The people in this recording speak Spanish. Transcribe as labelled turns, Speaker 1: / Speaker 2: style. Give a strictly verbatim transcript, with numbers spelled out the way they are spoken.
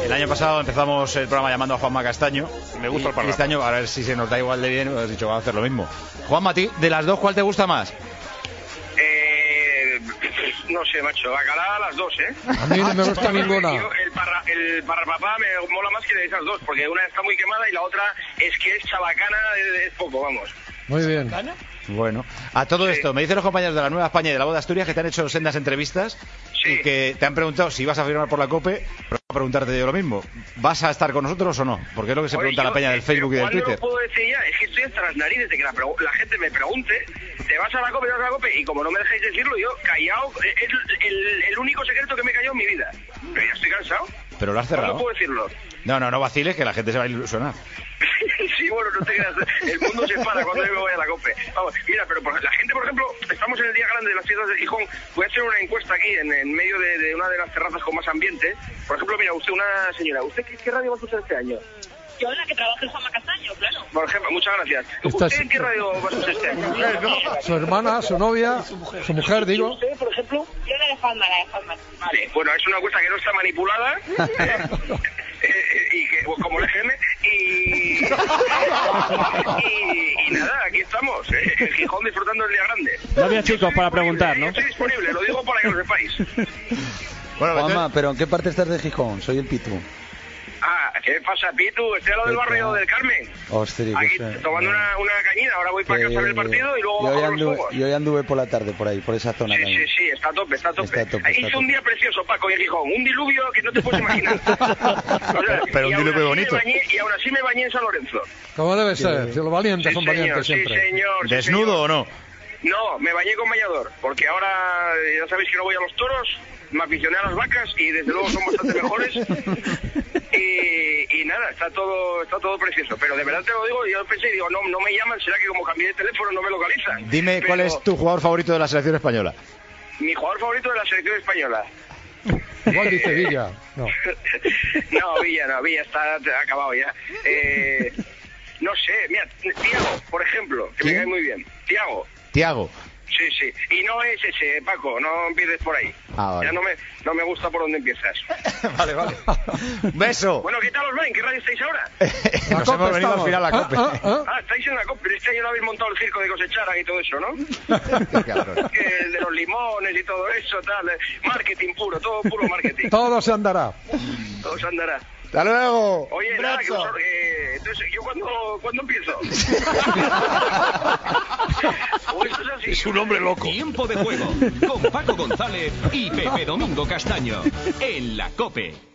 Speaker 1: El año pasado empezamos el programa llamando a Juanma Castaño.
Speaker 2: Me gusta el programa.
Speaker 1: Este año, a ver si se nos da igual de bien, hemos dicho, vamos a hacer lo mismo. Juanma, ¿a ti, de las dos, cuál te gusta más?
Speaker 3: Eh, no sé, macho, bacalao a las dos, ¿eh?
Speaker 4: A mí no me gusta ninguna.
Speaker 3: Yo, el, parra, el parrapapá me mola más que de esas dos, porque una está muy quemada y la otra es que es chabacana, es, es poco, vamos.
Speaker 4: Muy bien.
Speaker 1: Bueno, a todo esto, me dicen los compañeros de la Nueva España y de la Voz de Asturias que te han hecho sendas entrevistas
Speaker 3: Sí.
Speaker 1: y que te han preguntado si vas a firmar por la COPE, pero voy a preguntarte yo lo mismo. ¿Vas a estar con nosotros o no? Porque es lo que se
Speaker 3: Oye,
Speaker 1: pregunta
Speaker 3: yo,
Speaker 1: la peña del
Speaker 3: eh,
Speaker 1: Facebook y del
Speaker 3: ¿cuándo
Speaker 1: Twitter.
Speaker 3: lo puedo decir ya? Es que estoy hasta las narices de que la, pregu- la gente me pregunte, ¿te vas a la COPE, te vas a la COPE? Y como no me dejáis decirlo, yo, callado, eh, es el, el único secreto que me cayó en mi vida. Pero ya estoy cansado.
Speaker 1: Pero lo has cerrado.
Speaker 3: ¿Cuándo puedo decirlo?
Speaker 1: No, no, no vaciles, que la gente se va a ilusionar.
Speaker 3: Sí, bueno, no te creas, el mundo se para cuando yo me voy a la COPE. Vamos, mira, pero por, la gente, por ejemplo, estamos en el día grande de las fiestas de Gijón, voy a hacer una encuesta aquí en, en medio de, de una de las terrazas con más ambiente. Por ejemplo, mira, usted, una señora, ¿usted qué, qué radio va a escuchar este año?
Speaker 5: Yo en la que trabajo en Juanma Castaño, claro.
Speaker 3: Por ejemplo, muchas gracias.
Speaker 4: Esta
Speaker 3: ¿Usted
Speaker 4: es-
Speaker 3: qué radio va a escuchar este año?
Speaker 4: Su hermana, su novia, su mujer, digo.
Speaker 3: ¿Usted, por ejemplo?
Speaker 5: Yo la de Juanma, la de Juanma.
Speaker 3: Sí, bueno, es una encuesta que no está manipulada, eh, eh, y que, pues, como el F M, y, y, y nada, aquí estamos, eh, en Gijón disfrutando del día grande.
Speaker 6: No había chicos para preguntar, ¿no?
Speaker 3: Estoy disponible, lo digo para que lo sepáis.
Speaker 1: Bueno,
Speaker 7: Juanma,
Speaker 1: entonces-
Speaker 7: ¿pero en qué parte estás de Gijón? Soy el Pitu.
Speaker 3: Ah, ¿qué pasa, Pitu? Estoy al lado del barrio del Carmen.
Speaker 7: Ostras,
Speaker 3: Aquí
Speaker 7: que sé.
Speaker 3: tomando una, una cañina, ahora voy para casa a ver el partido y luego
Speaker 7: yo, hoy
Speaker 3: bajo los
Speaker 7: anduve,
Speaker 3: fuegos.
Speaker 7: yo hoy anduve por la tarde por ahí, por esa zona
Speaker 3: Sí,
Speaker 7: también.
Speaker 3: sí, sí, está a tope, está a tope.
Speaker 7: Está a tope, está
Speaker 3: Hizo
Speaker 7: a
Speaker 3: un
Speaker 7: tope.
Speaker 3: día precioso, Paco, y en Gijón. Un diluvio que no te puedes imaginar. O sea,
Speaker 1: Pero
Speaker 3: y
Speaker 1: un
Speaker 3: aún
Speaker 1: diluvio
Speaker 3: así
Speaker 1: bonito.
Speaker 3: me bañé- y aún así me bañé en San Lorenzo.
Speaker 4: Como debe ser. Si los valientes
Speaker 3: Sí,
Speaker 4: son
Speaker 3: señor,
Speaker 4: valientes
Speaker 3: sí,
Speaker 4: siempre.
Speaker 3: señor. sí,
Speaker 1: ¿Desnudo
Speaker 3: señor.
Speaker 1: o no?
Speaker 3: No, me bañé con bañador, porque ahora ya sabéis que no voy a los toros, me aficioné a las vacas y desde luego son bastante mejores. Y, y nada, está todo está todo precioso. Pero de verdad te lo digo, yo pensé, digo, no, no me llaman, será que como cambié de teléfono no me localizan.
Speaker 1: Dime cuál
Speaker 3: Pero
Speaker 1: es tu jugador favorito de la selección española.
Speaker 3: mi jugador favorito de la selección española.
Speaker 4: Igual dice Villa. No.
Speaker 3: No, Villa, no, Villa está acabado ya. Eh, no sé, mira, Tiago, por ejemplo, que
Speaker 1: ¿Quién?
Speaker 3: me cae muy bien. Tiago.
Speaker 1: Tiago.
Speaker 3: Sí, sí. Y no es ese, Paco, no empieces por ahí.
Speaker 1: Ah, vale.
Speaker 3: Ya no me, no me gusta por dónde empiezas.
Speaker 1: Vale, vale. Un beso.
Speaker 3: Bueno, ¿qué tal os va? ¿En qué radio estáis ahora?
Speaker 1: Nos
Speaker 4: Cope
Speaker 1: hemos venido
Speaker 4: estamos.
Speaker 1: al final a la
Speaker 4: Ah,
Speaker 1: COPE.
Speaker 4: ah, ah.
Speaker 3: Ah, estáis en la COP, pero este año no habéis montado el circo de cosechar y todo eso, ¿no?
Speaker 1: Qué cabrón.
Speaker 3: Que el de los limones y todo eso, tal. eh, Marketing puro, todo puro marketing.
Speaker 4: Todo se andará.
Speaker 3: Todo se andará.
Speaker 1: Hasta luego.
Speaker 3: Oye,
Speaker 1: Un
Speaker 3: nada, que
Speaker 1: abrazo.
Speaker 3: vosotros, eh, entonces, ¿yo cuándo, cuándo empiezo? O esto es así.
Speaker 2: Es un hombre loco.
Speaker 8: Tiempo de juego con Paco González y Pepe Domingo Castaño en la COPE.